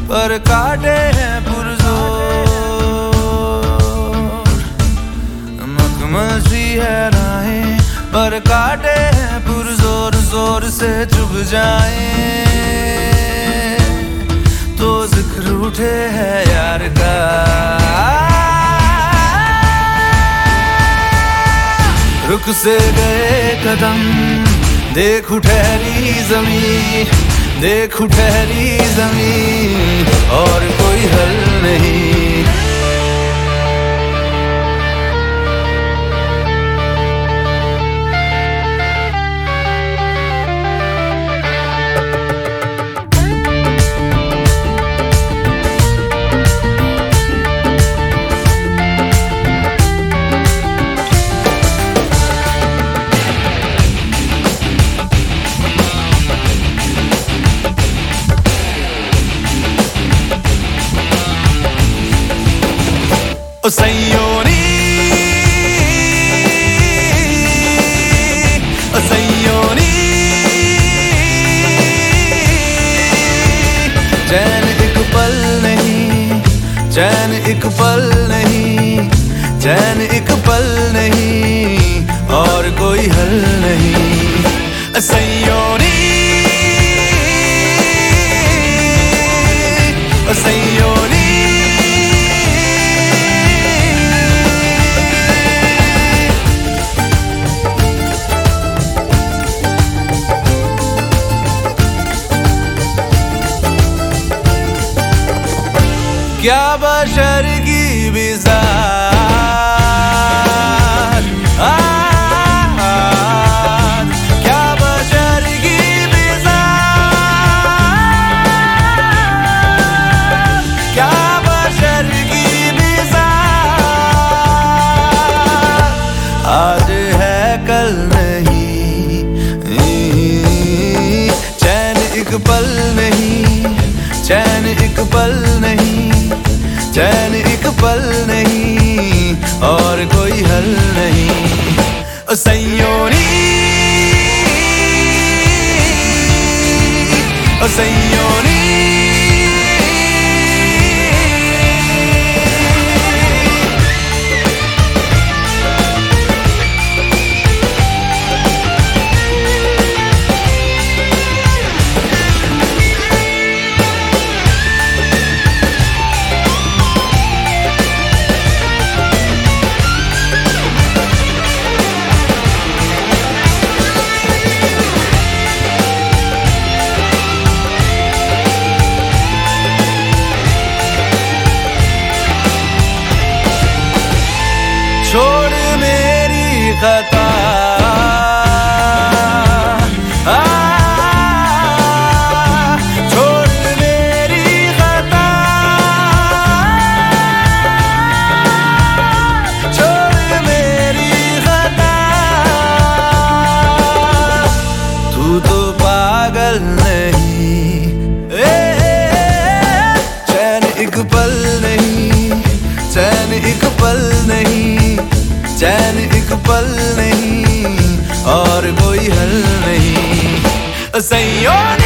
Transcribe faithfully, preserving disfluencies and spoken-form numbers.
पर काटे हैं पुरजोर। मखमल सी है राहें पर काटे हैं पुरजोर, जोर से चुभ जाए तो जिक्र उठे है यार का। रुक से गए कदम, देखूं ठहरी ज़मीं, देखूं ठहरी ज़मीं, और कोई हल नहीं। O Signori, o Signori, चैन एक पल नहीं, चैन एक पल नहीं, चैन एक पल नहीं, और कोई हल नहीं। O Signori, o Signori, क्या बशर की बिज़ात, क्या बशर की बिज़ात, क्या बशर की बिज़ात, आज है कल नहीं। चैन एक पल नहीं, चैन एक पल नहीं, चैन एक पल नहीं, और कोई हल नहीं। ओ Signori, ओ Signori, छोड़ मेरी खता, आ, छोड़ मेरी खता, छोड़ मेरी खता, तू तो पागल नहीं। ए, चैन एक पल नहीं, चैन एक पल नहीं, चैन एक पल नहीं, और कोई हल नहीं। Signori,